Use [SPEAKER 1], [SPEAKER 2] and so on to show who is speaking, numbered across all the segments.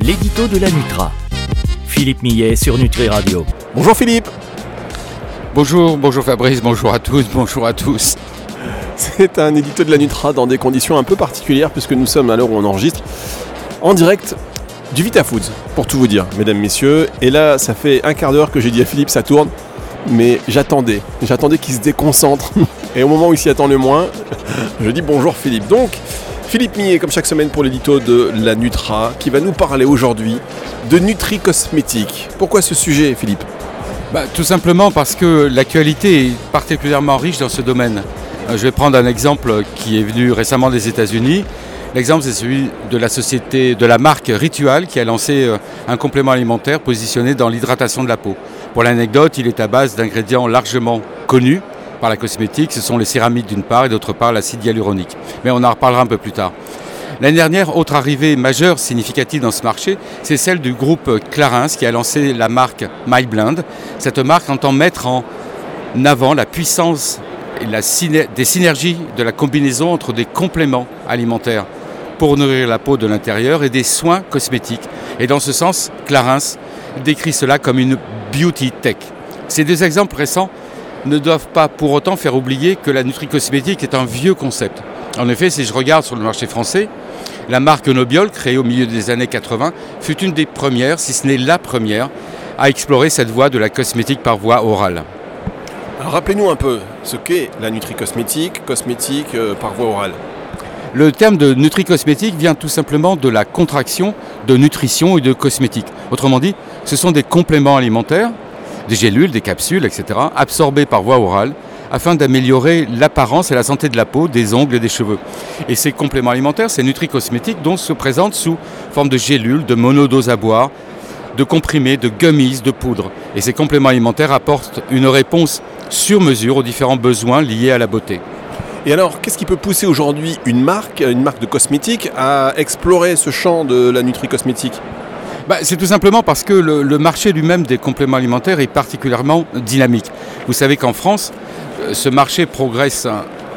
[SPEAKER 1] l'édito de la Nutra. Philippe Millet sur Nutri Radio.
[SPEAKER 2] Bonjour Philippe.
[SPEAKER 3] Bonjour Fabrice, bonjour à tous.
[SPEAKER 2] C'est un édito de la Nutra dans des conditions un peu particulières puisque nous sommes à l'heure où on enregistre en direct du VitaFoods, pour tout vous dire, mesdames, messieurs. Et là, ça fait un quart d'heure que j'ai dit à Philippe, ça tourne, mais j'attendais qu'il se déconcentre. Et au moment où il s'y attend le moins, je dis bonjour Philippe. Donc, Philippe Millet, comme chaque semaine pour l'édito de la Nutra, qui va nous parler aujourd'hui de nutri-cosmétique. Pourquoi ce sujet, Philippe ?
[SPEAKER 3] Tout simplement parce que l'actualité est particulièrement riche dans ce domaine. Je vais prendre un exemple qui est venu récemment des États-Unis. L'exemple, c'est celui de la société, de la marque Ritual, qui a lancé un complément alimentaire positionné dans l'hydratation de la peau. Pour l'anecdote, il est à base d'ingrédients largement connus par la cosmétique. Ce sont les céramides d'une part et d'autre part l'acide hyaluronique. Mais on en reparlera un peu plus tard. L'année dernière, autre arrivée majeure significative dans ce marché, c'est celle du groupe Clarins qui a lancé la marque MyBlend. Cette marque entend mettre en avant la puissance et des synergies de la combinaison entre des compléments alimentaires pour nourrir la peau de l'intérieur et des soins cosmétiques. Et dans ce sens, Clarins décrit cela comme une beauty tech. Ces deux exemples récents ne doivent pas pour autant faire oublier que la nutri-cosmétique est un vieux concept. En effet, si je regarde sur le marché français, la marque Nobiol, créée au milieu des années 80, fut une des premières, si ce n'est la première, à explorer cette voie de la cosmétique par voie orale.
[SPEAKER 2] Alors rappelez-nous un peu ce qu'est la nutri-cosmétique, par voie orale.
[SPEAKER 3] Le terme de nutri-cosmétique vient tout simplement de la contraction de nutrition et de cosmétique. Autrement dit, ce sont des compléments alimentaires, des gélules, des capsules, etc., absorbés par voie orale, afin d'améliorer l'apparence et la santé de la peau, des ongles et des cheveux. Et ces compléments alimentaires, ces nutri-cosmétiques, donc se présentent sous forme de gélules, de monodoses à boire, de comprimés, de gummies, de poudre. Et ces compléments alimentaires apportent une réponse sur mesure aux différents besoins liés à la beauté.
[SPEAKER 2] Et alors, qu'est-ce qui peut pousser aujourd'hui une marque de cosmétiques à explorer ce champ de la nutri-cosmétique ?
[SPEAKER 3] C'est tout simplement parce que le marché lui-même des compléments alimentaires est particulièrement dynamique. Vous savez qu'en France, ce marché progresse,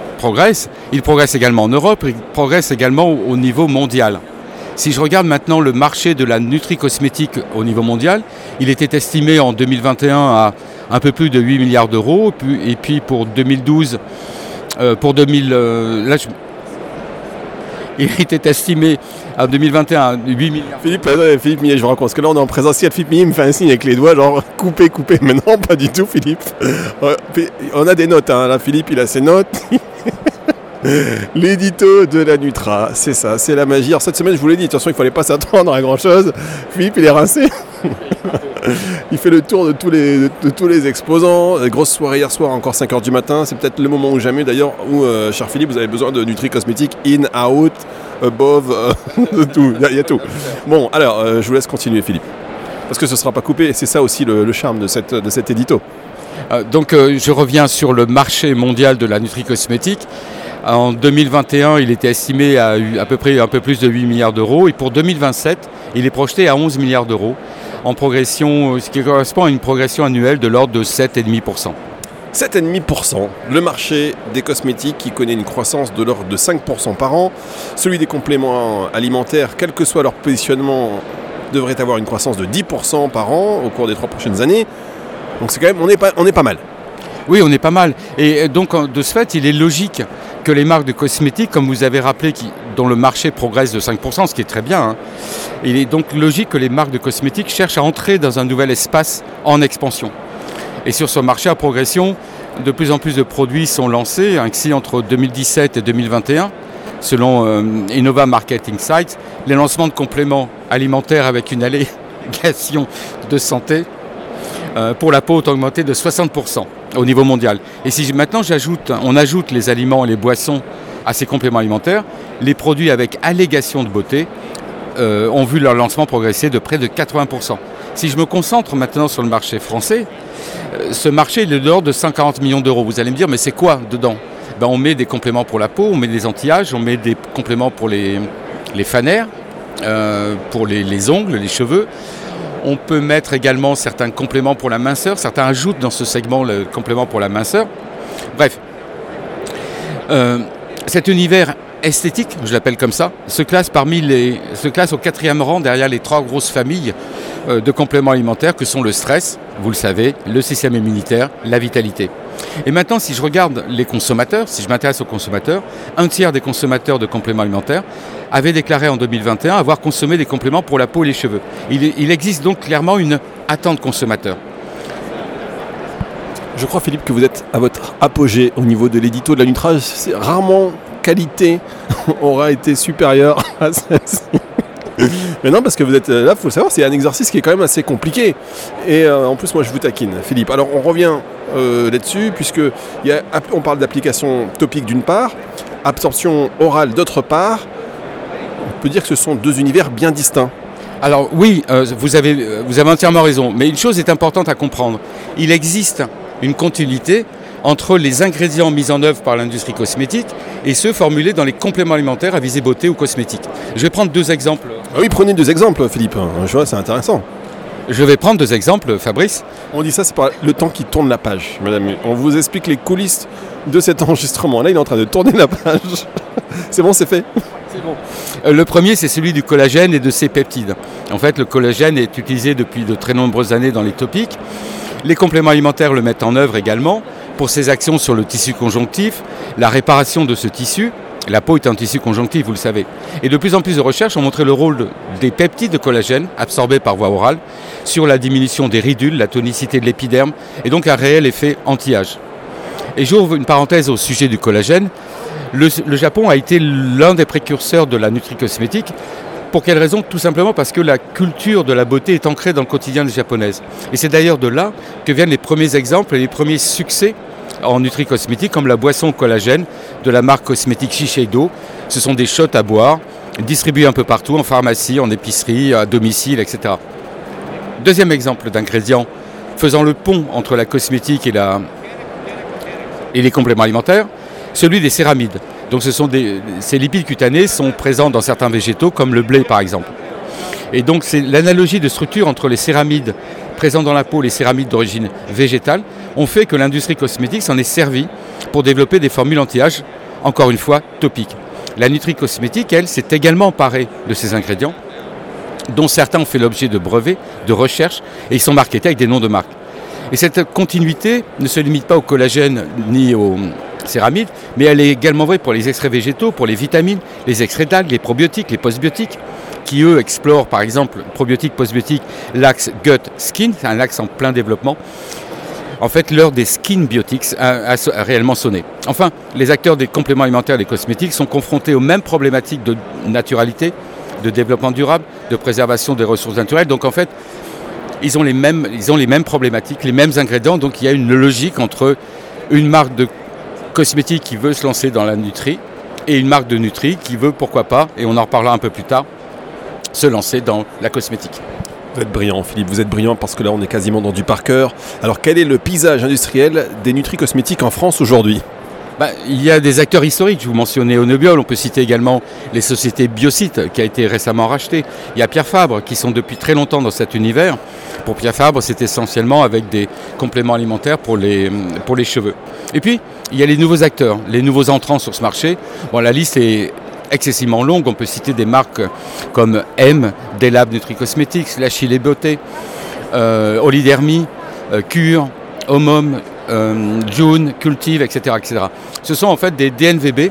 [SPEAKER 3] il progresse également en Europe, il progresse également au niveau mondial. Si je regarde maintenant le marché de la nutri-cosmétique au niveau mondial, il était estimé en 2021 à un peu plus de 8 milliards d'euros, et puis pour 2012, il était estimé en 2021 à 8 milliards.
[SPEAKER 2] Philippe Millet, je vous raconte, parce que là on est en présentiel, Philippe Millet me fait un signe avec les doigts, genre couper, mais non, pas du tout Philippe. On a des notes, hein. Là Philippe il a ses notes. L'édito de la Nutra, c'est ça, c'est la magie. Alors cette semaine je vous l'ai dit, attention il ne fallait pas s'attendre à grand chose. Philippe il est rincé. Il fait le tour de tous les exposants. Grosse soirée hier soir, encore 5h du matin. C'est peut-être le moment ou jamais d'ailleurs où, cher Philippe, vous avez besoin de nutri-cosmétique in, out, above, tout. Il y a tout. Bon, alors, je vous laisse continuer Philippe. Parce que ce ne sera pas coupé et c'est ça aussi le charme de cet édito.
[SPEAKER 3] Donc je reviens sur le marché mondial de la nutri-cosmétique. En 2021, il était estimé à peu près un peu plus de 8 milliards d'euros. Et pour 2027, il est projeté à 11 milliards d'euros. En progression, ce qui correspond à une progression annuelle de l'ordre de 7,5%.
[SPEAKER 2] 7,5%, le marché des cosmétiques qui connaît une croissance de l'ordre de 5% par an. Celui des compléments alimentaires, quel que soit leur positionnement, devrait avoir une croissance de 10% par an au cours des 3 prochaines années. Donc c'est quand même, on est pas mal.
[SPEAKER 3] Oui, on est pas mal. Et donc, de ce fait, il est logique que les marques de cosmétiques, comme vous avez rappelé, dont le marché progresse de 5%, ce qui est très bien, hein, il est donc logique que les marques de cosmétiques cherchent à entrer dans un nouvel espace en expansion. Et sur ce marché à progression, de plus en plus de produits sont lancés. Ainsi, entre 2017 et 2021, selon Innova Marketing Sites, les lancements de compléments alimentaires avec une allégation de santé pour la peau ont augmenté de 60% au niveau mondial. Et si maintenant on ajoute les aliments et les boissons à ces compléments alimentaires, les produits avec allégation de beauté ont vu leur lancement progresser de près de 80%. Si je me concentre maintenant sur le marché français, ce marché est de l'ordre de 140 millions d'euros. Vous allez me dire, mais c'est quoi dedans ? On met des compléments pour la peau, on met des anti-âges, on met des compléments pour les fanères, pour les ongles, les cheveux. On peut mettre également certains compléments pour la minceur. Certains ajoutent dans ce segment le complément pour la minceur. Bref, cet univers esthétique, je l'appelle comme ça, se classe au 4e rang derrière les 3 grosses familles de compléments alimentaires que sont le stress, vous le savez, le système immunitaire, la vitalité. Et maintenant, si je regarde les consommateurs, si je m'intéresse aux consommateurs, 1/3 des consommateurs de compléments alimentaires avaient déclaré en 2021 avoir consommé des compléments pour la peau et les cheveux. Il existe donc clairement une attente consommateur.
[SPEAKER 2] Je crois, Philippe, que vous êtes à votre apogée au niveau de l'édito de la Nutra. C'est rarement qualité aura été supérieure à celle-ci. Mais non, parce que vous êtes là, il faut le savoir, c'est un exercice qui est quand même assez compliqué. Et en plus, moi, je vous taquine, Philippe. Alors, on revient là-dessus, puisque on parle d'application topique d'une part, absorption orale d'autre part. On peut dire que ce sont 2 univers bien distincts.
[SPEAKER 3] Alors oui, vous avez entièrement raison, mais une chose est importante à comprendre. Il existe une continuité entre les ingrédients mis en œuvre par l'industrie cosmétique et ceux formulés dans les compléments alimentaires à visée beauté ou cosmétique. Je vais prendre 2 exemples.
[SPEAKER 2] Ah oui, prenez 2 exemples, Philippe. Je vois, c'est intéressant.
[SPEAKER 3] Je vais prendre 2 exemples, Fabrice.
[SPEAKER 2] On dit ça, c'est pas le temps qui tourne la page, madame. On vous explique les coulisses de cet enregistrement. Là, il est en train de tourner la page. C'est bon, c'est fait.
[SPEAKER 3] C'est bon. Le premier, c'est celui du collagène et de ses peptides. En fait, le collagène est utilisé depuis de très nombreuses années dans les topiques. Les compléments alimentaires le mettent en œuvre également pour ses actions sur le tissu conjonctif, la réparation de ce tissu. La peau est un tissu conjonctif, vous le savez. Et de plus en plus de recherches ont montré le rôle des peptides de collagène absorbés par voie orale sur la diminution des ridules, la tonicité de l'épiderme et donc un réel effet anti-âge. Et j'ouvre une parenthèse au sujet du collagène. Le Japon a été l'un des précurseurs de la nutri-cosmétique. Pour quelle raison ? Tout simplement parce que la culture de la beauté est ancrée dans le quotidien des Japonaises. Et c'est d'ailleurs de là que viennent les premiers exemples et les premiers succès en nutri-cosmétique, comme la boisson collagène de la marque cosmétique Shiseido. Ce sont des shots à boire, distribués un peu partout, en pharmacie, en épicerie, à domicile, etc. Deuxième exemple d'ingrédient faisant le pont entre la cosmétique et les compléments alimentaires, celui des céramides. Donc ces lipides cutanés sont présents dans certains végétaux, comme le blé par exemple. Et donc c'est l'analogie de structure entre les céramides présents dans la peau et les céramides d'origine végétale ont fait que l'industrie cosmétique s'en est servie pour développer des formules anti-âge, encore une fois, topiques. La nutri-cosmétique, elle, s'est également emparée de ces ingrédients, dont certains ont fait l'objet de brevets, de recherches, et ils sont marketés avec des noms de marques. Et cette continuité ne se limite pas au collagène ni aux céramides, mais elle est également vraie pour les extraits végétaux, pour les vitamines, les extraits d'algues, les probiotiques, les postbiotiques, qui eux explorent par exemple, probiotiques, postbiotiques, l'axe gut-skin, c'est un axe en plein développement. En fait, l'heure des skin biotics a réellement sonné. Enfin, les acteurs des compléments alimentaires et des cosmétiques sont confrontés aux mêmes problématiques de naturalité, de développement durable, de préservation des ressources naturelles. Donc en fait, ils ont les mêmes problématiques, les mêmes ingrédients. Donc il y a une logique entre une marque de cosmétique qui veut se lancer dans la nutri et une marque de nutri qui veut, pourquoi pas, et on en reparlera un peu plus tard, se lancer dans la cosmétique.
[SPEAKER 2] Vous êtes brillant, Philippe, vous êtes brillant parce que là on est quasiment dans du par cœur. Alors quel est le paysage industriel des nutri-cosmétiques en France aujourd'hui ?
[SPEAKER 3] Il y a des acteurs historiques, je vous mentionnais Onobiol, on peut citer également les sociétés Biocite qui a été récemment rachetée. Il y a Pierre Fabre qui sont depuis très longtemps dans cet univers. Pour Pierre Fabre, c'est essentiellement avec des compléments alimentaires pour les cheveux. Et puis, il y a les nouveaux acteurs, les nouveaux entrants sur ce marché. Bon, la liste est excessivement longue, on peut citer des marques comme M, Delab Nutri-Cosmetics, La Chile Beauté, Olidermi, Cure, Homom, June, Cultive, etc., etc. Ce sont en fait des DNVB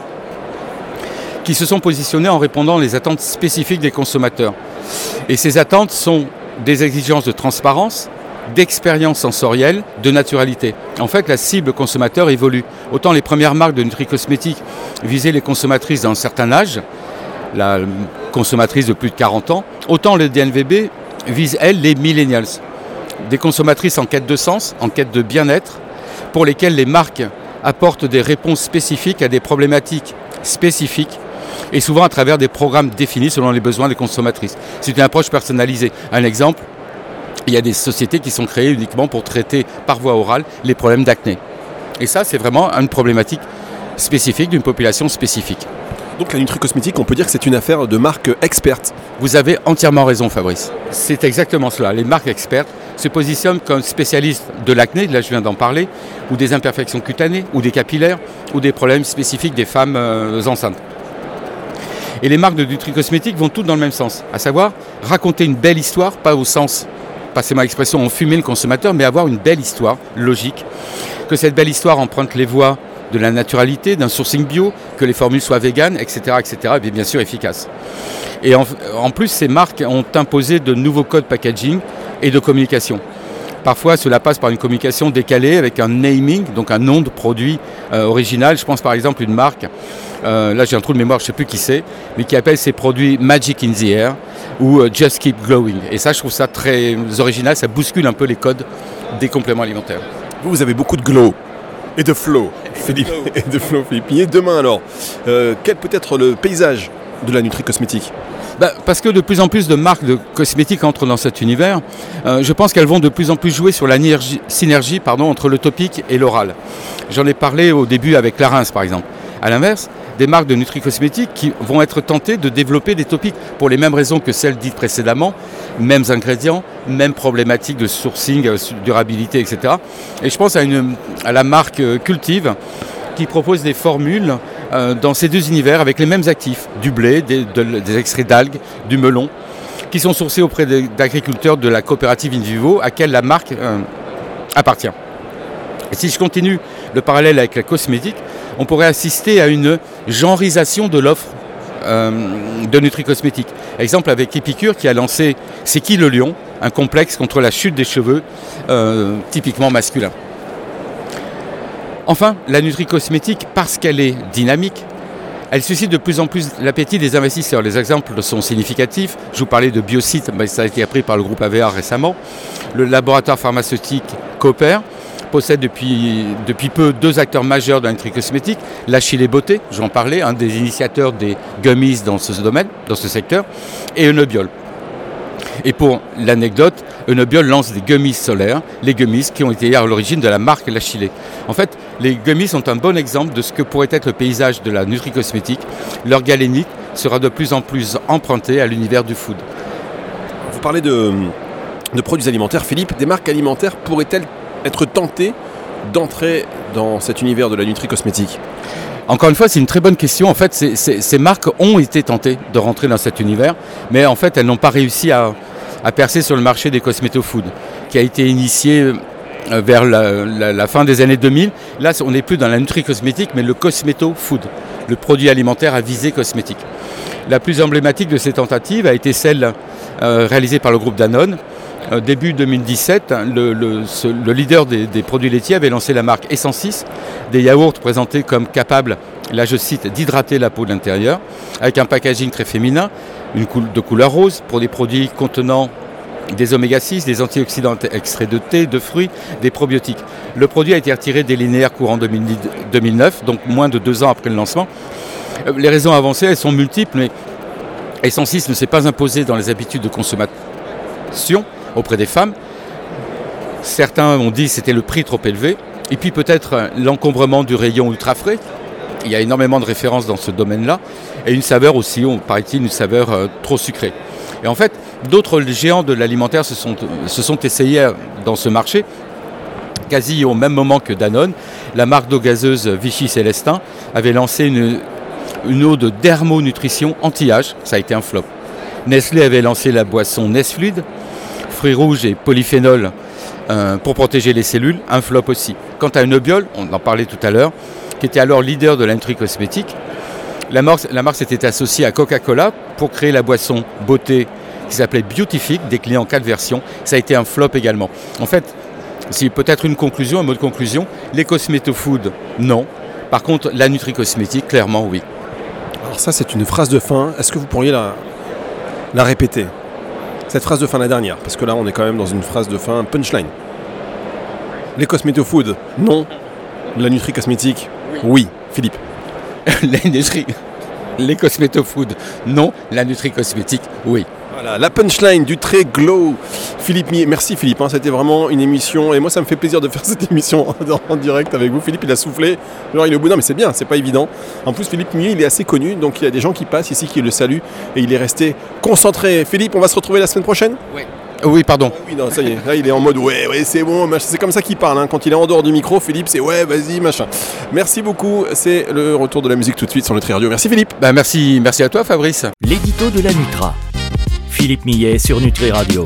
[SPEAKER 3] qui se sont positionnés en répondant aux attentes spécifiques des consommateurs. Et ces attentes sont des exigences de transparence, d'expérience sensorielle, de naturalité. En fait, la cible consommateur évolue. Autant les premières marques de nutri-cosmétiques visaient les consommatrices d'un certain âge, la consommatrice de plus de 40 ans, autant le DNVB vise, elle, les millennials. Des consommatrices en quête de sens, en quête de bien-être, pour lesquelles les marques apportent des réponses spécifiques à des problématiques spécifiques et souvent à travers des programmes définis selon les besoins des consommatrices. C'est une approche personnalisée. Un exemple, il y a des sociétés qui sont créées uniquement pour traiter par voie orale les problèmes d'acné. Et ça, c'est vraiment une problématique spécifique d'une population spécifique.
[SPEAKER 2] Donc la nutri-cosmétique, on peut dire que c'est une affaire de marques expertes.
[SPEAKER 3] Vous avez entièrement raison, Fabrice. C'est exactement cela. Les marques expertes se positionnent comme spécialistes de l'acné, là je viens d'en parler, ou des imperfections cutanées, ou des capillaires, ou des problèmes spécifiques des femmes enceintes. Et les marques de nutri-cosmétiques vont toutes dans le même sens, à savoir raconter une belle histoire, pas au sens, passez-moi l'expression, enfumer le consommateur, mais avoir une belle histoire, logique, que cette belle histoire emprunte les voies de la naturalité, d'un sourcing bio, que les formules soient véganes, etc., et bien sûr efficaces. Et en plus, ces marques ont imposé de nouveaux codes packaging et de communication. Parfois, cela passe par une communication décalée avec un naming, donc un nom de produit original. Je pense par exemple à une marque, là j'ai un trou de mémoire, je ne sais plus qui c'est, mais qui appelle ses produits Magic in the Air ou Just Keep Glowing. Et ça, je trouve ça très original, ça bouscule un peu les codes des compléments alimentaires.
[SPEAKER 2] Vous avez beaucoup de glow et de flow, Philippe. Et de flow, Philippe Millet. Demain alors, quel peut être le paysage de la nutri-cosmétique ?
[SPEAKER 3] Parce que de plus en plus de marques de cosmétiques entrent dans cet univers, je pense qu'elles vont de plus en plus jouer sur la synergie entre le topique et l'oral. J'en ai parlé au début avec Clarins par exemple. A l'inverse, des marques de nutri-cosmétiques qui vont être tentées de développer des topiques pour les mêmes raisons que celles dites précédemment, mêmes ingrédients, mêmes problématiques de sourcing, durabilité, etc. Et je pense à la marque Cultive qui propose des formules dans ces deux univers avec les mêmes actifs, du blé, des extraits d'algues, du melon, qui sont sourcés auprès d'agriculteurs de la coopérative InVivo, à laquelle la marque appartient. Et si je continue le parallèle avec la cosmétique, on pourrait assister à une genrisation de l'offre de nutri-cosmétiques. Exemple avec Epicure qui a lancé C'est qui le lion, un complexe contre la chute des cheveux typiquement masculin. Enfin, la nutri-cosmétique, parce qu'elle est dynamique, elle suscite de plus en plus l'appétit des investisseurs. Les exemples sont significatifs. Je vous parlais de Biocyte, ça a été appris par le groupe AVA récemment. Le laboratoire pharmaceutique Cooper possède depuis peu deux acteurs majeurs de la nutri-cosmétique. L'Achille Beauté, j'en parlais, un des initiateurs des gummies dans ce domaine, dans ce secteur, et Enebiol. Et pour l'anecdote, Enebiol lance des gummies solaires, les gummies qui ont été à l'origine de la marque L'Achille. En fait, les gummies sont un bon exemple de ce que pourrait être le paysage de la nutri-cosmétique. Leur galénique sera de plus en plus emprunté à l'univers du food.
[SPEAKER 2] Vous parlez de produits alimentaires, Philippe. Des marques alimentaires pourraient-elles être tentées d'entrer dans cet univers de la nutri-cosmétique ?
[SPEAKER 3] Encore une fois, c'est une très bonne question. En fait, ces marques ont été tentées de rentrer dans cet univers, mais en fait, elles n'ont pas réussi à percer sur le marché des cosméto-food, qui a été initié vers la fin des années 2000. Là, on n'est plus dans la nutri-cosmétique, mais le cosméto-food, le produit alimentaire à visée cosmétique. La plus emblématique de ces tentatives a été celle réalisée par le groupe Danone. Début 2017, le leader des produits laitiers avait lancé la marque Essensis, des yaourts présentés comme capables, là je cite, d'hydrater la peau de l'intérieur, avec un packaging très féminin, de couleur rose, pour des produits contenant des oméga-6, des antioxydants extraits de thé, de fruits, des probiotiques. Le produit a été retiré des linéaires courant 2009, donc moins de 2 ans après le lancement. Les raisons avancées, elles sont multiples, mais Essensis ne s'est pas imposé dans les habitudes de consommation auprès des femmes. Certains ont dit que c'était le prix trop élevé. Et puis peut-être l'encombrement du rayon ultra frais. Il y a énormément de références dans ce domaine-là. Et une saveur aussi, paraît-il, une saveur trop sucrée. Et en fait, d'autres géants de l'alimentaire se sont essayés dans ce marché, quasi au même moment que Danone. La marque d'eau gazeuse Vichy Célestin avait lancé une eau de dermonutrition anti-âge. Ça a été un flop. Nestlé avait lancé la boisson Nesfluid, fruits rouges et polyphénol pour protéger les cellules, un flop aussi. Quant à Enebiol, on en parlait tout à l'heure, qui était alors leader de la nutri-cosmétique, la marque s'était associée à Coca-Cola pour créer la boisson beauté qui s'appelait Beautific, déclinée en 4 versions. Ça a été un flop également. En fait, c'est peut-être un mot de conclusion, les cosméto-food, non. Par contre, la nutri-cosmétique, clairement, oui.
[SPEAKER 2] Alors ça, c'est une phrase de fin. Est-ce que vous pourriez la répéter ? Cette phrase de fin, la dernière, parce que là, on est quand même dans une phrase de fin punchline. Les cosméto-food, non. La nutri-cosmétique, oui. Philippe.
[SPEAKER 3] Les cosméto-food, non. La nutri-cosmétique, oui.
[SPEAKER 2] Voilà, la punchline du très glow. Philippe Millet. Merci Philippe, c'était vraiment une émission. Et moi, ça me fait plaisir de faire cette émission en direct avec vous. Philippe, il a soufflé. Genre, il est au bout. Non, mais c'est bien, c'est pas évident. En plus, Philippe Millet, il est assez connu. Donc, il y a des gens qui passent ici qui le saluent. Et il est resté concentré. Philippe, on va se retrouver la semaine prochaine ?
[SPEAKER 3] Oui. Oui, pardon.
[SPEAKER 2] Oui, non, ça y est, là il est en mode ouais, c'est bon, machin. C'est comme ça qu'il parle, hein. Quand il est en dehors du micro, Philippe, c'est ouais, vas-y, machin. Merci beaucoup, c'est le retour de la musique tout de suite sur Nutri Radio. Merci Philippe.
[SPEAKER 3] Merci à toi Fabrice.
[SPEAKER 1] L'édito de la Nutra. Philippe Millet sur Nutri Radio.